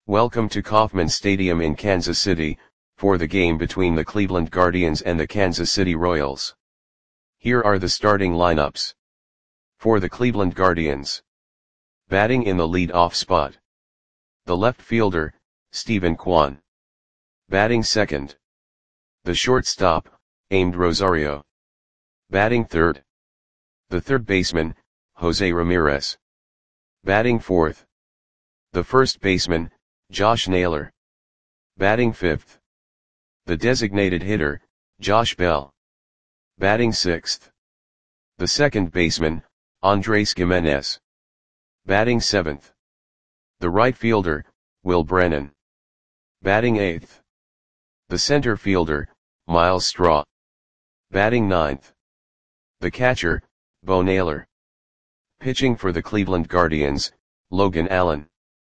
Welcome to Kauffman Stadium in Kansas City, for the game between the Cleveland Guardians and the Kansas City Royals. Here are the starting lineups. For the Cleveland Guardians. Batting in the lead-off spot. The left fielder, Steven Kwan. Batting second. The shortstop, Amed Rosario. Batting third. The third baseman, Jose Ramirez. Batting fourth. The first baseman, Josh Naylor. Batting fifth. The designated hitter, Josh Bell. Batting sixth. The second baseman, Andres Gimenez. Batting seventh. The right fielder, Will Brennan. Batting eighth. The center fielder, Myles Straw. Batting ninth. The catcher, Bo Naylor. Pitching for the Cleveland Guardians, Logan Allen.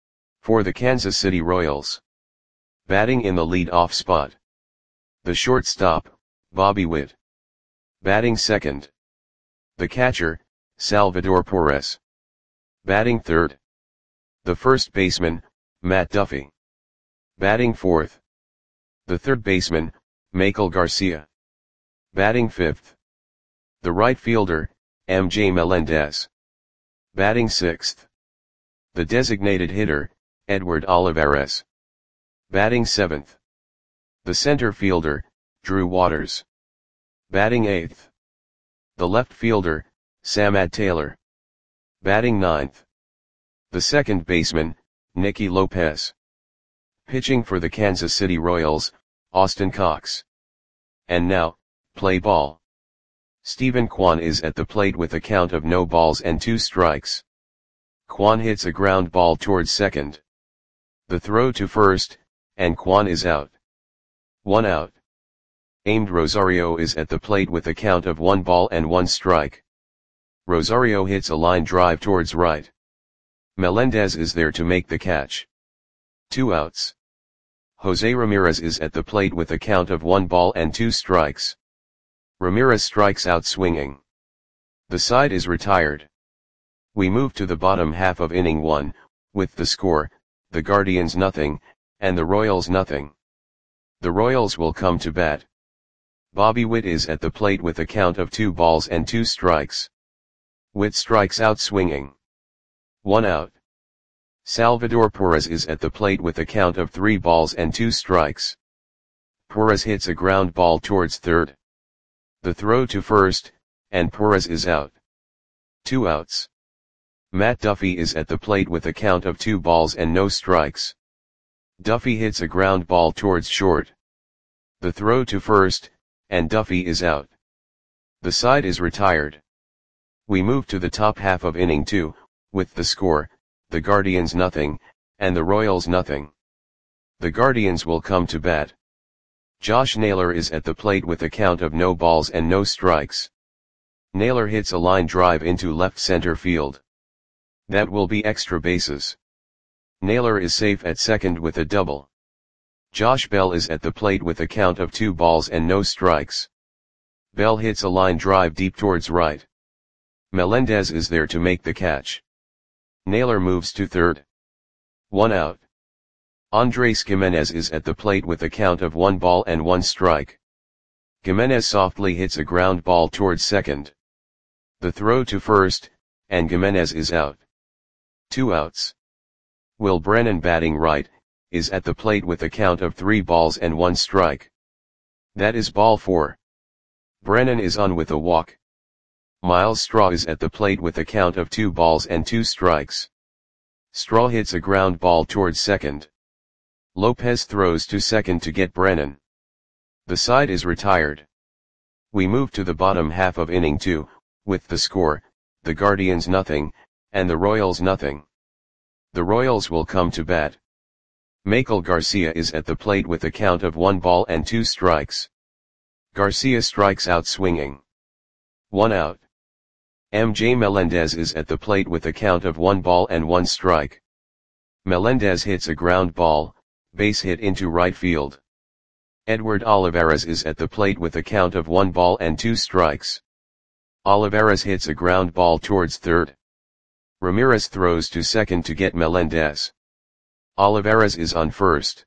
For the Kansas City Royals. Batting in the lead-off spot. The shortstop, Bobby Witt. Batting second. The catcher, Salvador Perez. Batting third. The first baseman, Matt Duffy. Batting fourth. The third baseman, Maikel Garcia. Batting fifth. The right fielder, MJ Melendez. Batting sixth. The designated hitter, Edward Olivares. Batting seventh. The center fielder, Drew Waters. Batting eighth. The left fielder, Samad Taylor. Batting ninth. The second baseman, Nicky Lopez. Pitching for the Kansas City Royals, Austin Cox. And now, play ball. Steven Kwan is at the plate with a count of no balls and 2 strikes. Kwan hits a ground ball towards second. The throw to first, and Kwan is out. 1 out. Amed Rosario is at the plate with a count of 1 ball and 1 strike. Rosario hits a line drive towards right. Melendez is there to make the catch. 2 outs. Jose Ramirez is at the plate with a count of 1 ball and 2 strikes. Ramirez strikes out swinging. The side is retired. We move to the bottom half of inning 1, with the score, the Guardians nothing, and the Royals nothing. The Royals will come to bat. Bobby Witt is at the plate with a count of 2 balls and 2 strikes. Witt strikes out swinging. 1 out. Salvador Perez is at the plate with a count of 3 balls and 2 strikes. Perez hits a ground ball towards third. The throw to first, and Perez is out. 2 outs. Matt Duffy is at the plate with a count of 2 balls and no strikes. Duffy hits a ground ball towards short. The throw to first, and Duffy is out. The side is retired. We move to the top half of inning 2, with the score, the Guardians nothing, and the Royals nothing. The Guardians will come to bat. Josh Naylor is at the plate with a count of no balls and no strikes. Naylor hits a line drive into left center field. That will be extra bases. Naylor is safe at second with a double. Josh Bell is at the plate with a count of 2 balls and no strikes. Bell hits a line drive deep towards right. Melendez is there to make the catch. Naylor moves to third. 1 out. Andres Gimenez is at the plate with a count of 1 ball and 1 strike. Gimenez softly hits a ground ball towards second. The throw to first, and Gimenez is out. 2 outs. Will Brennan, batting right, is at the plate with a count of 3 balls and 1 strike. That is ball 4. Brennan is on with a walk. Myles Straw is at the plate with a count of 2 balls and 2 strikes. Straw hits a ground ball towards second. Lopez throws to second to get Brennan. The side is retired. We move to the bottom half of inning 2, with the score, the Guardians nothing, and the Royals nothing. The Royals will come to bat. Maikel Garcia is at the plate with a count of 1 ball and 2 strikes. Garcia strikes out swinging. 1 out. MJ Melendez is at the plate with a count of 1 ball and 1 strike. Melendez hits a ground ball, base hit into right field. Edward Olivares is at the plate with a count of 1 ball and 2 strikes. Olivares hits a ground ball towards third. Ramirez throws to second to get Melendez. Olivares is on first.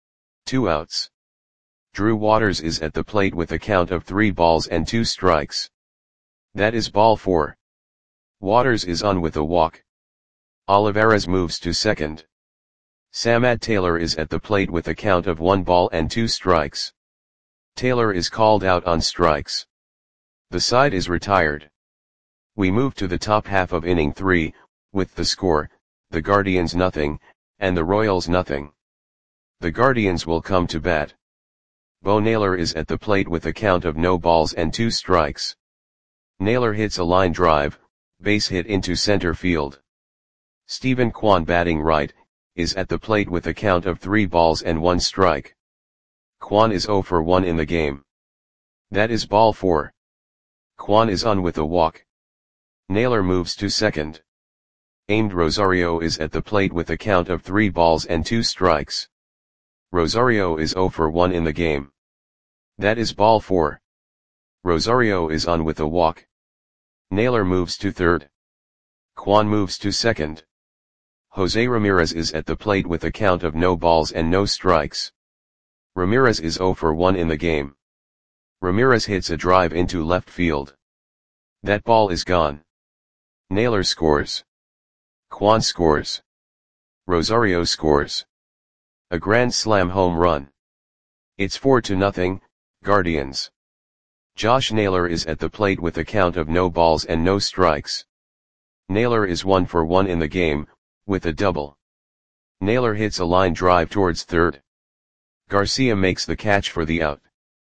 2 outs. Drew Waters is at the plate with a count of 3 balls and 2 strikes. That is ball 4. Waters is on with a walk. Olivares moves to second. Samad Taylor is at the plate with a count of 1 ball and 2 strikes. Taylor is called out on strikes. The side is retired. We move to the top half of inning 3, with the score, the Guardians nothing, and the Royals nothing. The Guardians will come to bat. Bo Naylor is at the plate with a count of no balls and 2 strikes. Naylor hits a line drive, base hit into center field. Stephen Kwan, batting right, is at the plate with a count of 3 balls and 1 strike. Kwan is 0 for 1 in the game. That is ball 4. Kwan is on with a walk. Naylor moves to second. Aimed Rosario is at the plate with a count of 3 balls and 2 strikes. Rosario is 0 for 1 in the game. That is ball 4. Rosario is on with a walk. Naylor moves to third. Kwan moves to second. Jose Ramirez is at the plate with a count of no balls and no strikes. Ramirez is 0 for 1 in the game. Ramirez hits a drive into left field. That ball is gone. Naylor scores. Kwan scores. Rosario scores. A grand slam home run. It's 4-0, Guardians. Josh Naylor is at the plate with a count of no balls and no strikes. Naylor is 1 for 1 in the game, with a double. Naylor hits a line drive towards third. Garcia makes the catch for the out.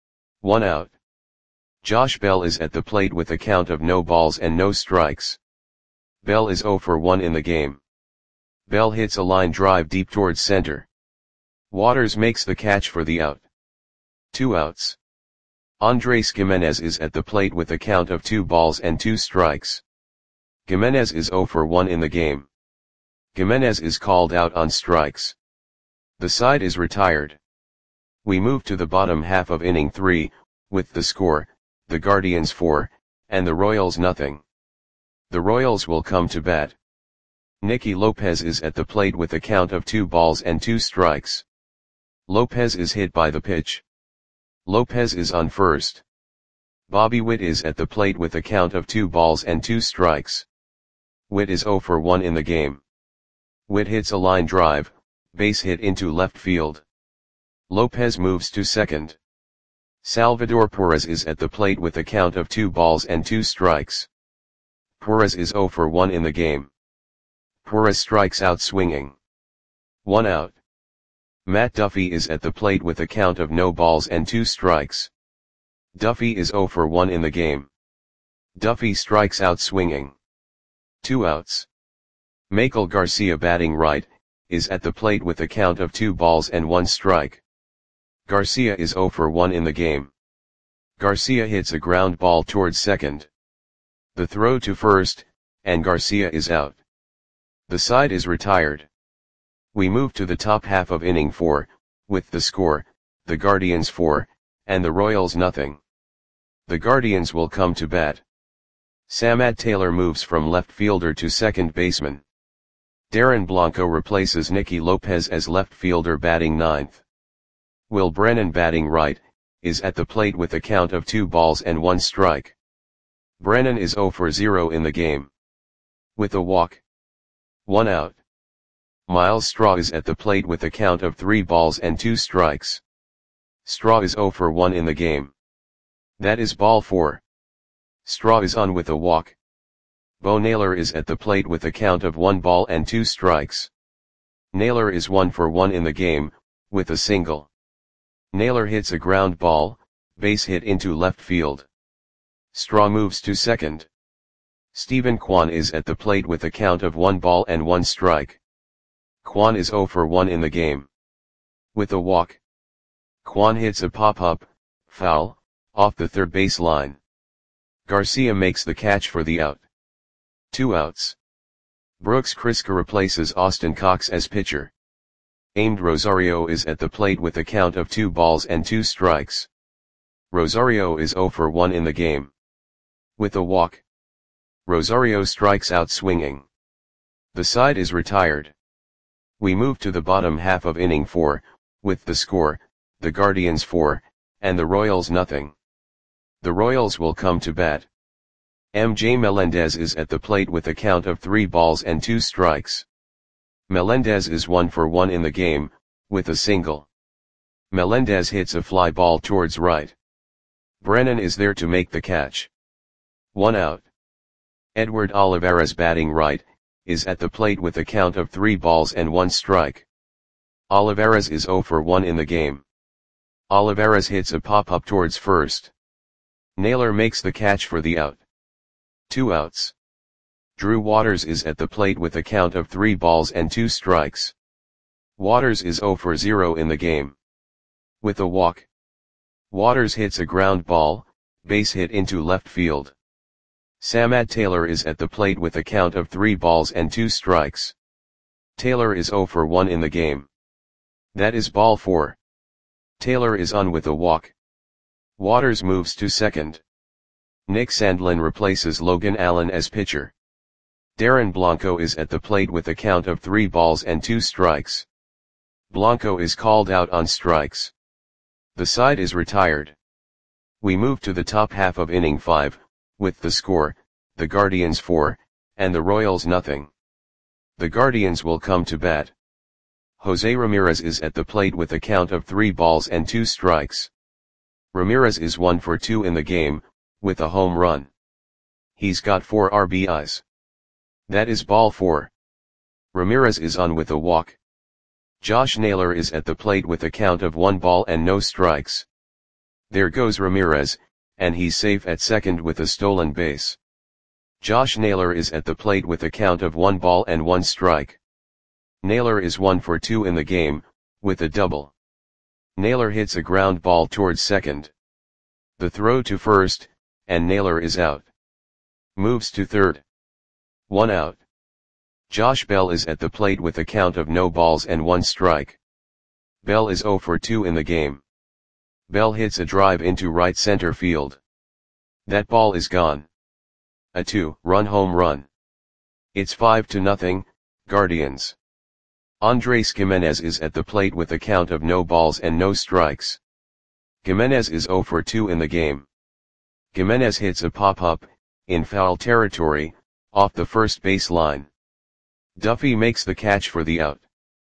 1 out. Josh Bell is at the plate with a count of no balls and no strikes. Bell is 0 for 1 in the game. Bell hits a line drive deep towards center. Waters makes the catch for the out. 2 outs. Andres Gimenez is at the plate with a count of 2 balls and 2 strikes. Gimenez is 0 for 1 in the game. Gimenez is called out on strikes. The side is retired. We move to the bottom half of inning 3, with the score, the Guardians 4, and the Royals nothing. The Royals will come to bat. Nicky Lopez is at the plate with a count of 2 balls and 2 strikes. Lopez is hit by the pitch. Lopez is on first. Bobby Witt is at the plate with a count of 2 balls and 2 strikes. Witt is 0 for 1 in the game. Witt hits a line drive, base hit into left field. Lopez moves to second. Salvador Perez is at the plate with a count of 2 balls and 2 strikes. Perez is 0 for 1 in the game. Perez strikes out swinging. 1 out. Matt Duffy is at the plate with a count of no balls and 2 strikes. Duffy is 0 for 1 in the game. Duffy strikes out swinging. 2 outs. Michael Garcia, batting right, is at the plate with a count of 2 balls and 1 strike. Garcia is 0 for 1 in the game. Garcia hits a ground ball towards second. The throw to first, and Garcia is out. The side is retired. We move to the top half of inning 4, with the score, the Guardians 4, and the Royals nothing. The Guardians will come to bat. Samad Taylor moves from left fielder to second baseman. Darren Blanco replaces Nicky Lopez as left fielder, batting ninth. Will Brennan, batting right, is at the plate with a count of 2 balls and 1 strike. Brennan is 0 for 0 in the game. With a walk. 1 out. Miles Straw is at the plate with a count of 3 balls and 2 strikes. Straw is 0 for 1 in the game. That is ball 4. Straw is on with a walk. Bo Naylor is at the plate with a count of 1 ball and 2 strikes. Naylor is 1 for 1 in the game, with a single. Naylor hits a ground ball, base hit into left field. Straw moves to second. Stephen Kwan is at the plate with a count of 1 ball and 1 strike. Kwan is 0 for 1 in the game. With a walk. Kwan hits a pop-up, foul, off the third base line. Garcia makes the catch for the out. 2 outs. Brooks Kriska replaces Austin Cox as pitcher. Aimed Rosario is at the plate with a count of 2 balls and 2 strikes. Rosario is 0 for 1 in the game. With a walk. Rosario strikes out swinging. The side is retired. We move to the bottom half of inning 4, with the score, the Guardians 4, and the Royals nothing. The Royals will come to bat. MJ Melendez is at the plate with a count of 3 balls and 2 strikes. Melendez is 1 for 1 in the game, with a single. Melendez hits a fly ball towards right. Brennan is there to make the catch. 1 out. Edward Olivares, batting right, is at the plate with a count of 3 balls and 1 strike. Olivares is 0 for 1 in the game. Olivares hits a pop-up towards first. Naylor makes the catch for the out. 2 outs. Drew Waters is at the plate with a count of 3 balls and 2 strikes. Waters is 0 for 0 in the game. With a walk. Waters hits a ground ball, base hit into left field. Samad Taylor is at the plate with a count of 3 balls and 2 strikes. Taylor is 0 for 1 in the game. That is ball 4. Taylor is on with a walk. Waters moves to second. Nick Sandlin replaces Logan Allen as pitcher. Darren Blanco is at the plate with a count of 3 balls and 2 strikes. Blanco is called out on strikes. The side is retired. We move to the top half of inning 5, with the score, the Guardians 4, and the Royals nothing. The Guardians will come to bat. Jose Ramirez is at the plate with a count of 3 balls and 2 strikes. Ramirez is 1 for 2 in the game, with a home run. He's got 4 RBIs. That is ball 4. Ramirez is on with a walk. Josh Naylor is at the plate with a count of 1 ball and no strikes. There goes Ramirez, and he's safe at second with a stolen base. Josh Naylor is at the plate with a count of 1 ball and 1 strike. Naylor is 1 for 2 in the game, with a double. Naylor hits a ground ball towards second. The throw to first, and Naylor is out. Moves to third. 1 out. Josh Bell is at the plate with a count of no balls and 1 strike. Bell is 0 for 2 in the game. Bell hits a drive into right center field. That ball is gone. A 2-run home run. It's 5-0, Guardians. Andres Gimenez is at the plate with a count of no balls and no strikes. Gimenez is 0 for 2 in the game. Gimenez hits a pop-up, in foul territory, off the first base line. Duffy makes the catch for the out.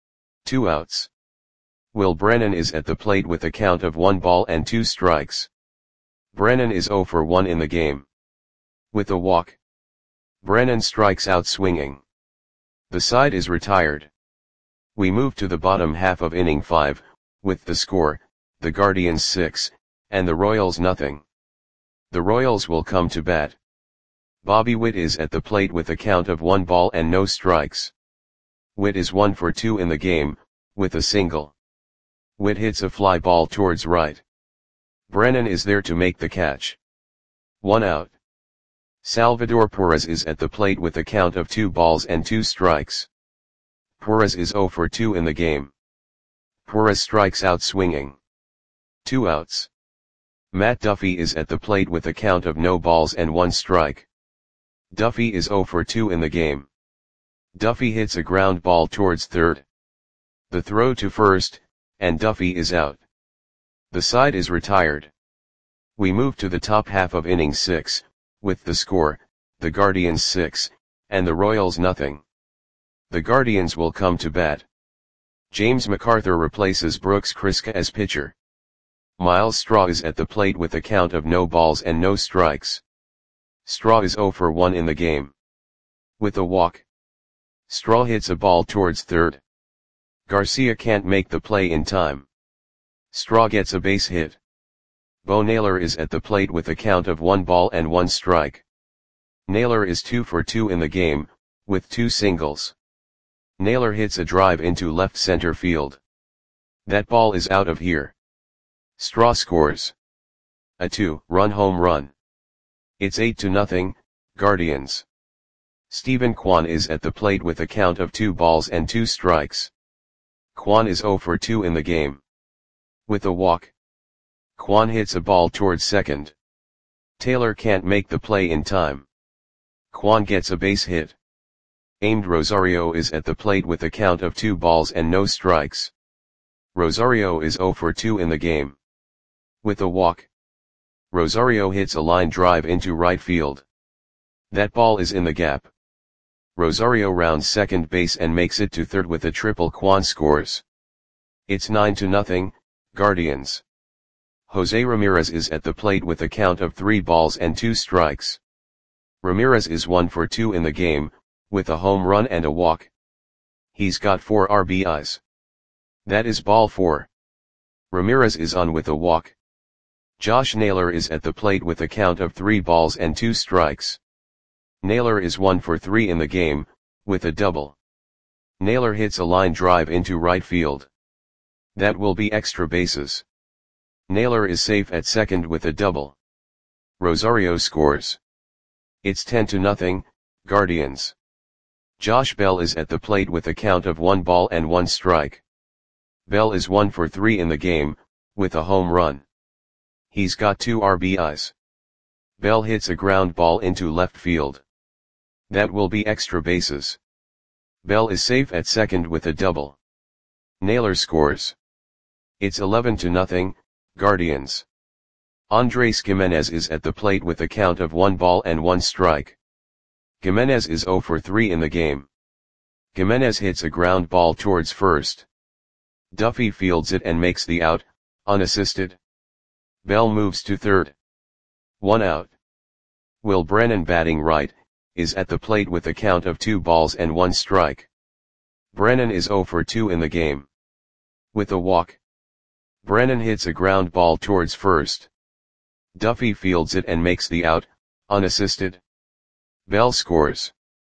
2 outs. Will Brennan is at the plate with a count of 1 ball and 2 strikes. Brennan is 0 for 1 in the game. With a walk. Brennan strikes out swinging. The side is retired. We move to the bottom half of inning 5, with the score, the Guardians 6, and the Royals nothing. The Royals will come to bat. Bobby Witt is at the plate with a count of 1 ball and no strikes. Witt is 1 for 2 in the game, with a single. Witt hits a fly ball towards right. Brennan is there to make the catch. 1 out. Salvador Perez is at the plate with a count of 2 balls and 2 strikes. Perez is 0 for 2 in the game. Perez strikes out swinging. 2 outs. Matt Duffy is at the plate with a count of no balls and 1 strike. Duffy is 0 for 2 in the game. Duffy hits a ground ball towards third. The throw to first, and Duffy is out. The side is retired. We move to the top half of inning 6, with the score, the Guardians 6, and the Royals nothing. The Guardians will come to bat. James MacArthur replaces Brooks Kriska as pitcher. Miles Straw is at the plate with a count of no balls and no strikes. Straw is 0 for 1 in the game. With a walk. Straw hits a ball towards third. Garcia can't make the play in time. Straw gets a base hit. Bo Naylor is at the plate with a count of 1 ball and 1 strike. Naylor is 2 for 2 in the game, with 2 singles. Naylor hits a drive into left center field. That ball is out of here. Straw scores. A 2-run home run. It's 8-0, Guardians. Stephen Kwan is at the plate with a count of 2 balls and 2 strikes. Kwan is 0 for 2 in the game. With a walk. Kwan hits a ball towards second. Taylor can't make the play in time. Kwan gets a base hit. Aimed Rosario is at the plate with a count of 2 balls and no strikes. Rosario is 0 for 2 in the game. With a walk, Rosario hits a line drive into right field. That ball is in the gap. Rosario rounds second base and makes it to third with a triple. Kwan scores. It's 9-0, Guardians. Jose Ramirez is at the plate with a count of 3 balls and 2 strikes. Ramirez is 1 for 2 in the game, with a home run and a walk. He's got 4 RBIs. That is ball 4. Ramirez is on with a walk. Josh Naylor is at the plate with a count of 3 balls and 2 strikes. Naylor is 1 for 3 in the game, with a double. Naylor hits a line drive into right field. That will be extra bases. Naylor is safe at second with a double. Rosario scores. It's 10-0, Guardians. Josh Bell is at the plate with a count of 1 ball and 1 strike. Bell is 1 for 3 in the game, with a home run. He's got 2 RBIs. Bell hits a ground ball into left field. That will be extra bases. Bell is safe at second with a double. Naylor scores. It's 11-0, Guardians. Andres Gimenez is at the plate with a count of 1 ball and 1 strike. Gimenez is 0 for 3 in the game. Gimenez hits a ground ball towards first. Duffy fields it and makes the out, unassisted. Bell moves to third. 1 out. Will Brennan, batting right, is at the plate with a count of 2 balls and 1 strike. Brennan is 0 for 2 in the game. With a walk, Brennan hits a ground ball towards first. Duffy fields it and makes the out, unassisted. Bell scores.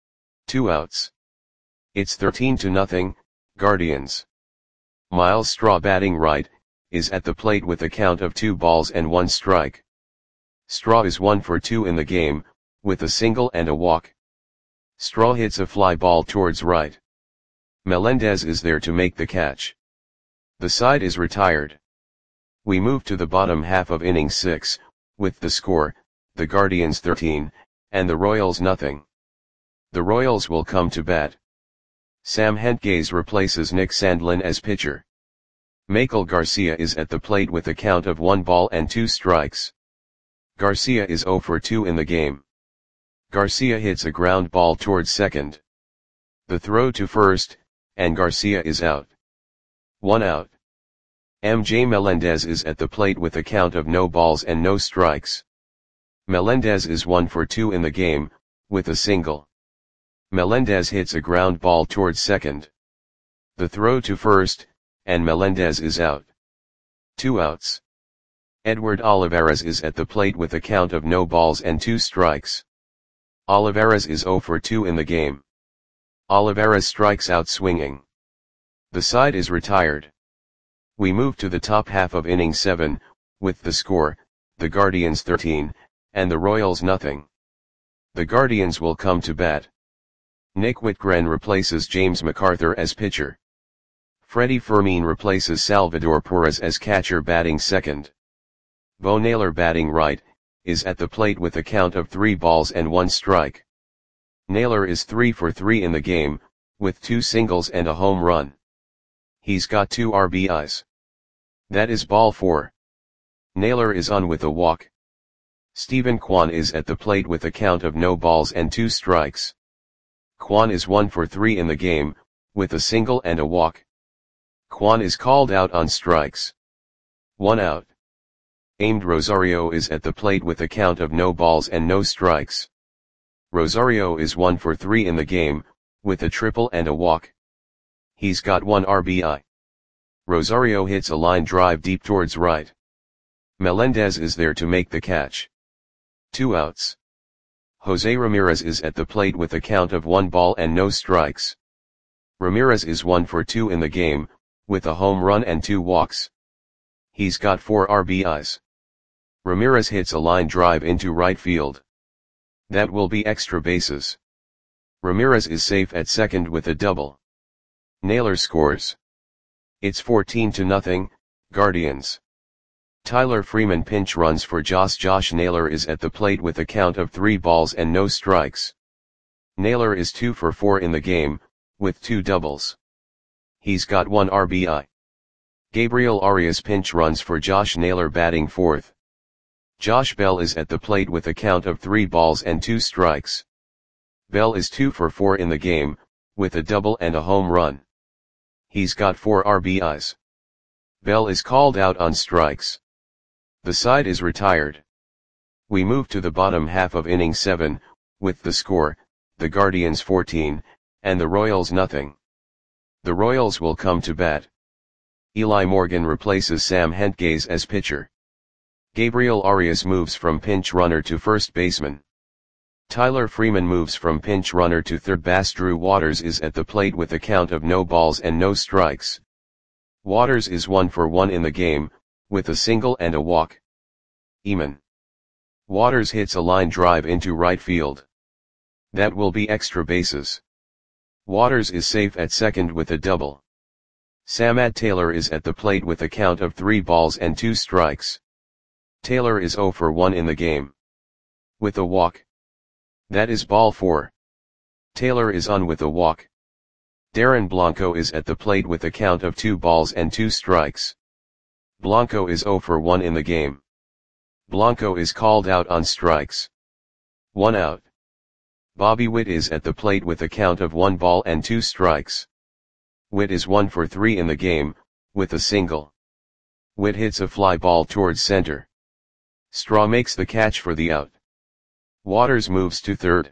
2 outs. It's 13-0, Guardians. Miles Straw, batting right, is at the plate with a count of 2 balls and 1 strike. Straw is 1 for 2 in the game, with a single and a walk. Straw hits a fly ball towards right. Melendez is there to make the catch. The side is retired. We move to the bottom half of inning 6, with the score, the Guardians 13, and the Royals nothing. The Royals will come to bat. Sam Hentges replaces Nick Sandlin as pitcher. Michael Garcia is at the plate with a count of 1 ball and 2 strikes. Garcia is 0 for 2 in the game. Garcia hits a ground ball towards second. The throw to first, and Garcia is out. 1 out. MJ Melendez is at the plate with a count of no balls and no strikes. Melendez is 1 for 2 in the game, with a single. Melendez hits a ground ball towards second. The throw to first, and Melendez is out. 2 outs. Edward Olivares is at the plate with a count of no balls and 2 strikes. Olivares is 0 for 2 in the game. Olivares strikes out swinging. The side is retired. We move to the top half of inning 7, with the score, the Guardians 13, and the Royals nothing. The Guardians will come to bat. Nick Whitgren replaces James MacArthur as pitcher. Freddie Fermin replaces Salvador Perez as catcher, batting second. Bo Naylor, batting right, is at the plate with a count of 3 balls and 1 strike. Naylor is 3 for 3 in the game, with 2 singles and a home run. He's got 2 RBIs. That is ball 4. Naylor is on with a walk. Stephen Kwan is at the plate with a count of no balls and 2 strikes. Kwan is 1 for 3 in the game, with a single and a walk. Kwan is called out on strikes. 1 out. Aimed Rosario is at the plate with a count of no balls and no strikes. Rosario is 1 for 3 in the game, with a triple and a walk. He's got 1 RBI. Rosario hits a line drive deep towards right. Melendez is there to make the catch. 2 outs. Jose Ramirez is at the plate with a count of 1 ball and no strikes. Ramirez is 1 for 2 in the game, with a home run and 2 walks. He's got 4 RBIs. Ramirez hits a line drive into right field. That will be extra bases. Ramirez is safe at second with a double. Naylor scores. It's 14-0, Guardians. Tyler Freeman pinch runs for Josh Naylor is at the plate with a count of 3 balls and no strikes. Naylor is 2 for 4 in the game, with 2 doubles. He's got 1 RBI. Gabriel Arias pinch runs for Josh Naylor batting 4th. Josh Bell is at the plate with a count of 3 balls and 2 strikes. Bell is 2 for 4 in the game, with a double and a home run. He's got 4 RBIs. Bell is called out on strikes. The side is retired. We move to the bottom half of inning 7, with the score, the Guardians 14, and the Royals nothing. The Royals will come to bat. Eli Morgan replaces Sam Hentges as pitcher. Gabriel Arias moves from pinch runner to first baseman. Tyler Freeman moves from pinch runner to third base. Drew Waters is at the plate with a count of no balls and no strikes. Waters is 1 for 1 in the game, with a single and a walk. Eamon. Waters hits a line drive into right field. That will be extra bases. Waters is safe at second with a double. Samad Taylor is at the plate with a count of 3 balls and 2 strikes. Taylor is 0 for 1 in the game. With a walk. That is ball 4. Taylor is on with a walk. Darren Blanco is at the plate with a count of 2 balls and 2 strikes. Blanco is 0 for 1 in the game. Blanco is called out on strikes. 1 out. Bobby Witt is at the plate with a count of 1 ball and 2 strikes. Witt is 1 for 3 in the game, with a single. Witt hits a fly ball towards center. Straw makes the catch for the out. Waters moves to third.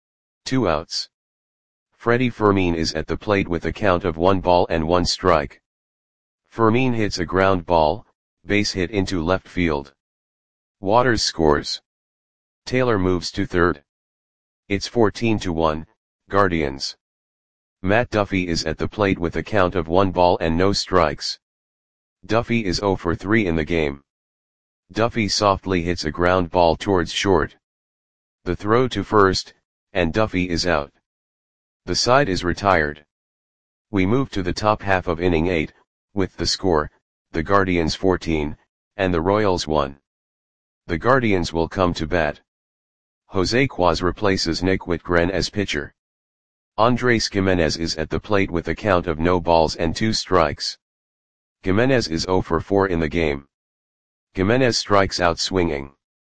2 outs. Freddie Fermin is at the plate with a count of 1 ball and 1 strike. Fermin hits a ground ball, base hit into left field. Waters scores. Taylor moves to third. It's 14-1, Guardians. Matt Duffy is at the plate with a count of 1 ball and no strikes. Duffy is 0 for 3 in the game. Duffy softly hits a ground ball towards short. The throw to first, and Duffy is out. The side is retired. We move to the top half of inning 8, with the score, the Guardians 14, and the Royals 1. The Guardians will come to bat. Jose Quaz replaces Nick Whitgren as pitcher. Andres Gimenez is at the plate with a count of no balls and 2 strikes. Gimenez is 0 for 4 in the game. Gimenez strikes out swinging.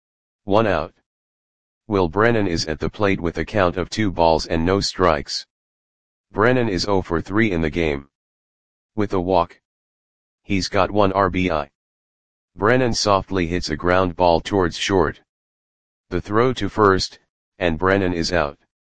1 out. Will Brennan is at the plate with a count of 2 balls and no strikes. Brennan is 0 for 3 in the game. With a walk. He's got 1 RBI. Brennan softly hits a ground ball towards short. The throw to first, and Brennan is out.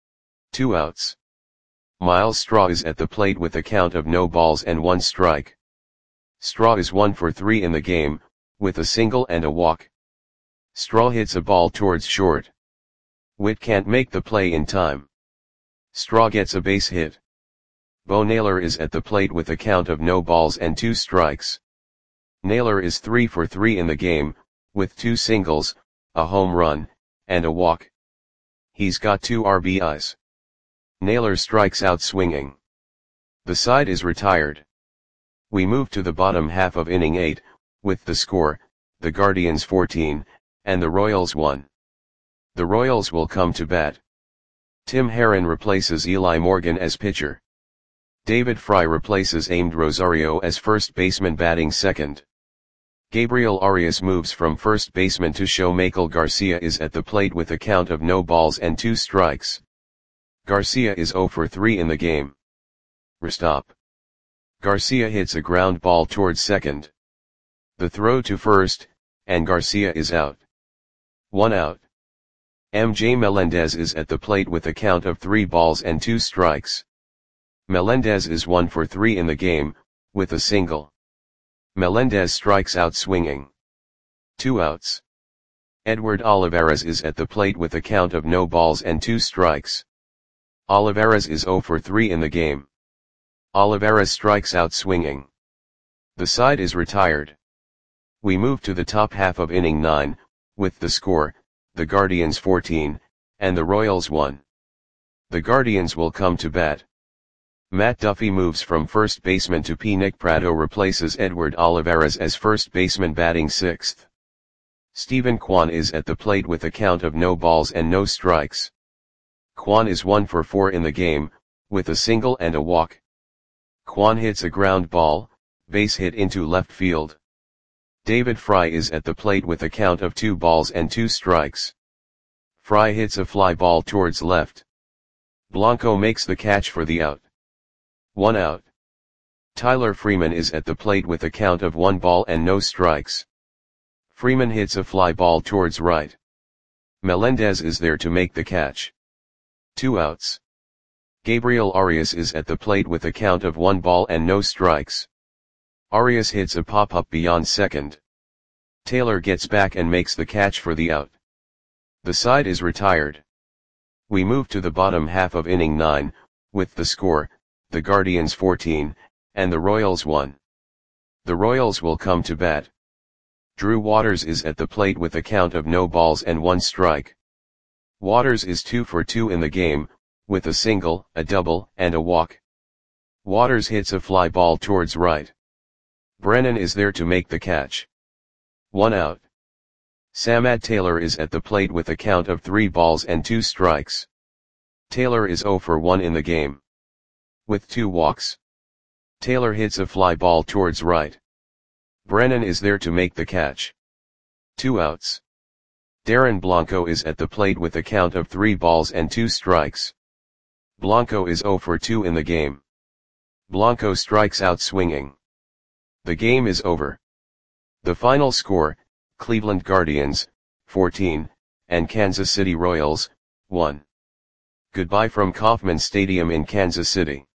2 outs. Miles Straw is at the plate with a count of no balls and 1 strike. Straw is 1 for 3 in the game, with a single and a walk. Straw hits a ball towards short. Witt can't make the play in time. Straw gets a base hit. Bo Naylor is at the plate with a count of no balls and 2 strikes. Naylor is 3 for 3 in the game, with 2 singles, a home run, and a walk. He's got 2 RBIs. Naylor strikes out swinging. The side is retired. We move to the bottom half of inning 8, with the score, the Guardians 14, and the Royals 1. The Royals will come to bat. Tim Herron replaces Eli Morgan as pitcher. David Fry replaces Amed Rosario as first baseman batting second. Gabriel Arias moves from first baseman to show Michael Garcia is at the plate with a count of no balls and 2 strikes. Garcia is 0 for 3 in the game. Restop. Garcia hits a ground ball towards second. The throw to first, and Garcia is out. 1 out. MJ Melendez is at the plate with a count of 3 balls and 2 strikes. Melendez is 1 for 3 in the game, with a single. Melendez strikes out swinging. 2 outs. Edward Olivares is at the plate with a count of no balls and 2 strikes. Olivares is 0 for 3 in the game. Olivares strikes out swinging. The side is retired. We move to the top half of inning 9, with the score, the Guardians 14, and the Royals 1. The Guardians will come to bat. Matt Duffy moves from first baseman to P. Nick Pratto replaces Edward Olivares as first baseman batting 6th. Stephen Kwan is at the plate with a count of no balls and no strikes. Kwon is 1 for 4 in the game, with a single and a walk. Kwon hits a ground ball, base hit into left field. David Fry is at the plate with a count of 2 balls and 2 strikes. Fry hits a fly ball towards left. Blanco makes the catch for the out. 1 out. Tyler Freeman is at the plate with a count of 1 ball and no strikes. Freeman hits a fly ball towards right. Melendez is there to make the catch. 2 outs. Gabriel Arias is at the plate with a count of 1 ball and no strikes. Arias hits a pop-up beyond second. Taylor gets back and makes the catch for the out. The side is retired. We move to the bottom half of inning 9, with the score, the Guardians 14, and the Royals 1. The Royals will come to bat. Drew Waters is at the plate with a count of no balls and 1 strike. Waters is 2 for 2 in the game, with a single, a double, and a walk. Waters hits a fly ball towards right. Brennan is there to make the catch. 1 out. Samad Taylor is at the plate with a count of 3 balls and 2 strikes. Taylor is 0 for 1 in the game, with 2 walks. Taylor hits a fly ball towards right. Brennan is there to make the catch. 2 outs. Darren Blanco is at the plate with a count of 3 balls and 2 strikes. Blanco is 0 for 2 in the game. Blanco strikes out swinging. The game is over. The final score, Cleveland Guardians, 14, and Kansas City Royals, 1. Goodbye from Kauffman Stadium in Kansas City.